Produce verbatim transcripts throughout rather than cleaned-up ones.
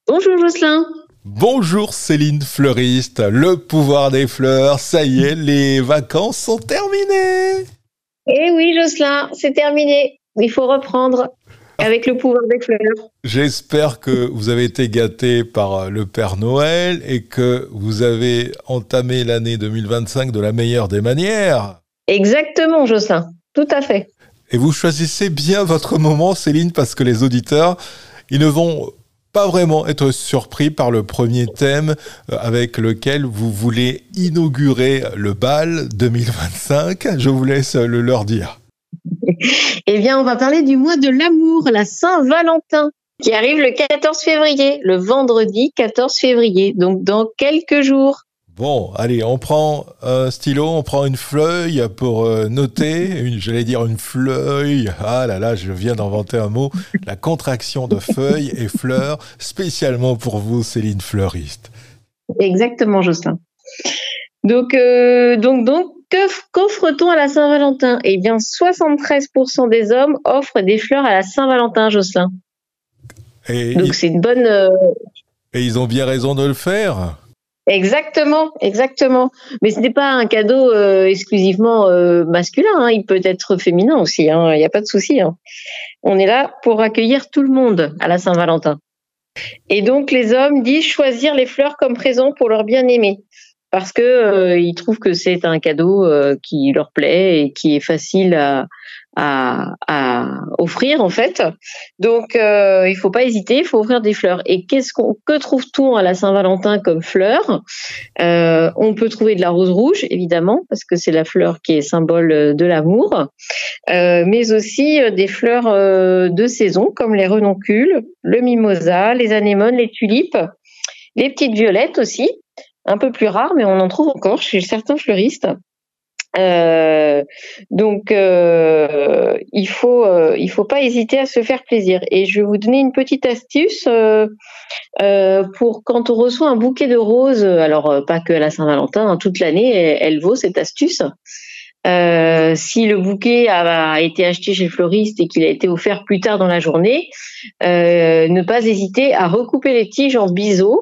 Bonjour Jocelyn. Bonjour Céline Fleuriste, le pouvoir des fleurs, ça y est, les vacances sont terminées. Eh oui Jocelyn, c'est terminé. Il faut reprendre avec le pouvoir des fleurs. J'espère que vous avez été gâtés par le Père Noël et que vous avez entamé l'année deux mille vingt-cinq de la meilleure des manières. Exactement Jocelyn, tout à fait. Et vous choisissez bien votre moment Céline parce que les auditeurs, ils ne vont pas vraiment être surpris par le premier thème avec lequel vous voulez inaugurer le bal deux mille vingt-cinq. Je vous laisse le leur dire. Eh bien, on va parler du mois de l'amour, la Saint-Valentin, qui arrive le quatorze février, le vendredi quatorze février, donc dans quelques jours. Bon, allez, on prend un stylo, on prend une feuille pour euh, noter, une, j'allais dire une fleuille, ah là là, je viens d'inventer un mot, la contraction de feuille et fleurs, spécialement pour vous, Céline Fleuriste. Exactement, Jocelyn. Donc, euh, donc, donc, que, qu'offre-t-on à la Saint-Valentin ? Eh bien, soixante-treize pour cent des hommes offrent des fleurs à la Saint-Valentin, Jocelyn. Et donc, ils, c'est une bonne... Euh... Et ils ont bien raison de le faire ? Exactement, exactement. Mais ce n'est pas un cadeau euh, exclusivement euh, masculin, hein. Il peut être féminin aussi, il hein. n'y a pas de souci. Hein. On est là pour accueillir tout le monde à la Saint-Valentin. Et donc les hommes disent choisir les fleurs comme présent pour leur bien-aimé, parce que euh, ils trouvent que c'est un cadeau euh, qui leur plaît et qui est facile à, à, à offrir en fait. Donc euh, il faut pas hésiter, il faut offrir des fleurs. Et qu'est-ce qu'on, que trouve-t-on à la Saint-Valentin comme fleurs ? euh, On peut trouver de la rose rouge évidemment, parce que c'est la fleur qui est symbole de l'amour, euh, mais aussi des fleurs euh, de saison comme les renoncules, le mimosa, les anémones, les tulipes, les petites violettes aussi. Un peu plus rare, mais on en trouve encore chez certains fleuristes. Euh, donc, euh, il faut, euh, il faut pas hésiter à se faire plaisir. Et je vais vous donner une petite astuce euh, euh, pour quand on reçoit un bouquet de roses. Alors, euh, pas que à la Saint-Valentin, hein, toute l'année, elle, elle vaut cette astuce. Euh, si le bouquet a, a été acheté chez le fleuriste et qu'il a été offert plus tard dans la journée, euh, ne pas hésiter à recouper les tiges en biseau.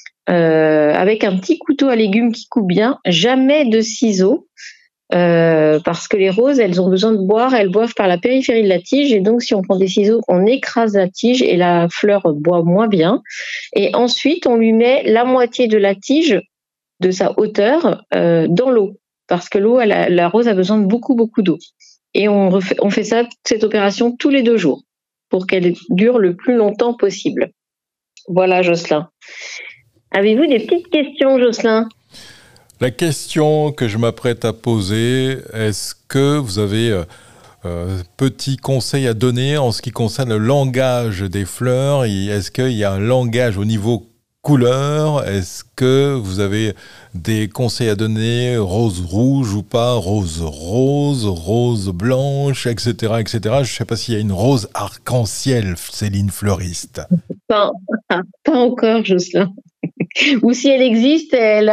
Euh, avec un petit couteau à légumes qui coupe bien, jamais de ciseaux, euh, parce que les roses, elles ont besoin de boire, elles boivent par la périphérie de la tige, et donc si on prend des ciseaux, on écrase la tige et la fleur boit moins bien. Et ensuite, on lui met la moitié de la tige, de sa hauteur, euh, dans l'eau, parce que l'eau, elle a, la rose a besoin de beaucoup, beaucoup d'eau. Et on, refait, on fait ça, cette opération tous les deux jours, pour qu'elle dure le plus longtemps possible. Voilà, Jocelyn. Avez-vous des petites questions, Jocelyn ? La question que je m'apprête à poser, est-ce que vous avez euh, euh, petit conseil à donner en ce qui concerne le langage des fleurs ? Est-ce qu'il y a un langage au niveau couleur ? Est-ce que vous avez des conseils à donner, rose rouge ou pas, rose rose, rose blanche, et cetera, et cetera. Je ne sais pas s'il y a une rose arc-en-ciel, Céline Fleuriste. Pas, pas encore, Jocelyn. Ou si elle existe, elle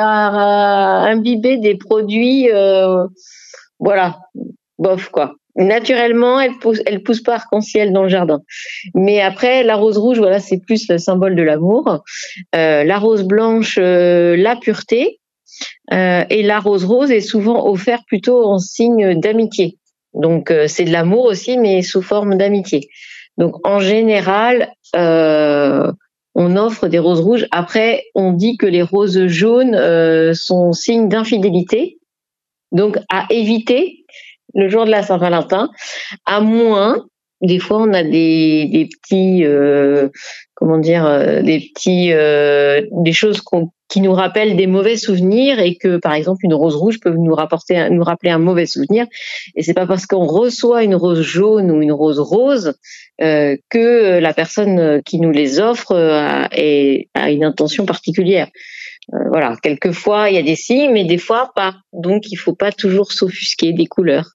a imbibé des produits, euh, voilà, bof quoi. Naturellement, elle pousse, elle pousse pas arc-en-ciel dans le jardin. Mais après, la rose rouge, voilà, c'est plus le symbole de l'amour. Euh, la rose blanche, euh, la pureté. Euh, et la rose rose est souvent offerte plutôt en signe d'amitié. Donc, euh, c'est de l'amour aussi, mais sous forme d'amitié. Donc, en général, euh, on offre des roses rouges. Après, on dit que les roses jaunes euh, sont signes d'infidélité. Donc, à éviter le jour de la Saint-Valentin. À moins, des fois, on a des, des petits, euh, comment dire, euh, des petits, euh, des choses qu'on, qui nous rappellent des mauvais souvenirs et que, par exemple, une rose rouge peut nous rapporter, nous rappeler un mauvais souvenir. Et c'est pas parce qu'on reçoit une rose jaune ou une rose rose euh, que la personne qui nous les offre a, est, a une intention particulière. Euh, voilà, quelquefois il y a des signes, mais des fois pas. Donc il faut pas toujours s'offusquer des couleurs.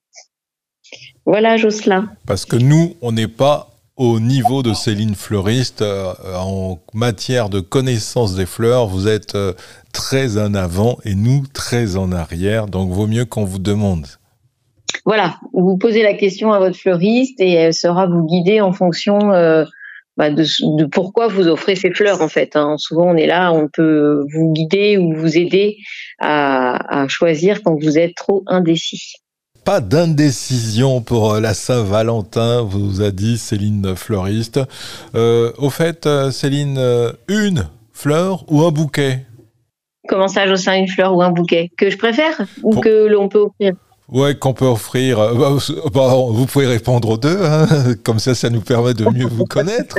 Voilà, Jocelyn. Parce que nous, on n'est pas au niveau de Céline Fleuriste euh, en matière de connaissance des fleurs. Vous êtes euh, très en avant et nous très en arrière. Donc vaut mieux qu'on vous demande. Voilà, vous posez la question à votre fleuriste et elle saura vous guider en fonction euh, bah de, de pourquoi vous offrez ces fleurs en fait. Hein. Souvent on est là, on peut vous guider ou vous aider à, à choisir quand vous êtes trop indécis. Pas d'indécision pour la Saint-Valentin, vous a dit Céline Fleuriste. Euh, au fait, Céline, une fleur ou un bouquet? Comment ça, Jocelyn, une fleur ou un bouquet? Que je préfère ou pour... que l'on peut offrir? Ouais, qu'on peut offrir. Bah, bah, vous pouvez répondre aux deux, hein. Comme ça, ça nous permet de mieux vous connaître.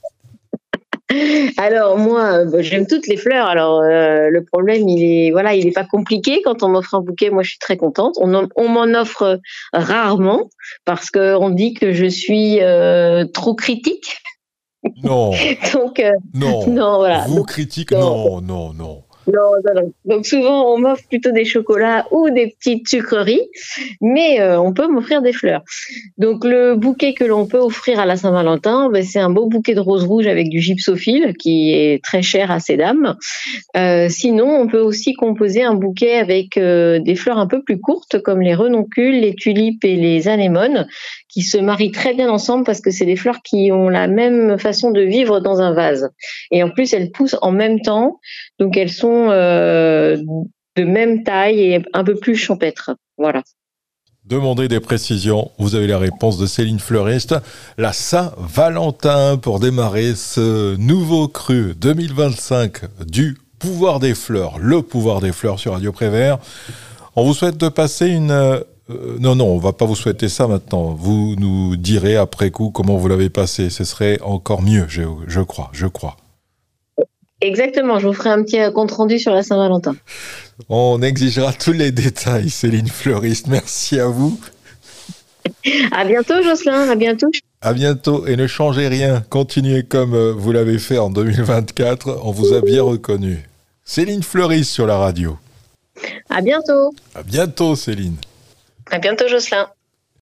Alors moi, bah, j'aime toutes les fleurs. Alors euh, le problème, il est voilà, il est pas compliqué. Quand on m'offre un bouquet, moi je suis très contente. On, on m'en offre rarement parce que on dit que je suis euh, trop critique. Non. Donc euh, non. non, voilà. Vous critique, non, non, non. Non, non, non. Donc souvent, on m'offre plutôt des chocolats ou des petites sucreries, mais euh, on peut m'offrir des fleurs. Donc le bouquet que l'on peut offrir à la Saint-Valentin, ben, c'est un beau bouquet de roses rouges avec du gypsophile qui est très cher à ces dames. Euh, sinon, on peut aussi composer un bouquet avec euh, des fleurs un peu plus courtes comme les renoncules, les tulipes et les anémones qui se marient très bien ensemble parce que c'est des fleurs qui ont la même façon de vivre dans un vase. Et en plus, elles poussent en même temps, donc elles sont euh, de même taille et un peu plus champêtres. Voilà. Demandez des précisions, vous avez la réponse de Céline Fleuriste. La Saint-Valentin pour démarrer ce nouveau cru deux mille vingt-cinq du Pouvoir des Fleurs, le Pouvoir des Fleurs sur Radio Prévert. On vous souhaite de passer une... Euh, non, non, on ne va pas vous souhaiter ça maintenant. Vous nous direz après coup comment vous l'avez passé. Ce serait encore mieux, je, je crois, je crois. Exactement, je vous ferai un petit compte rendu sur la Saint-Valentin. On exigera tous les détails, Céline Fleuriste. Merci à vous. À bientôt, Jocelyn, à bientôt. À bientôt et ne changez rien. Continuez comme vous l'avez fait en deux mille vingt-quatre. On vous a bien reconnu. Céline Fleuriste sur la radio. À bientôt. À bientôt, Céline. À bientôt, Jocelyn.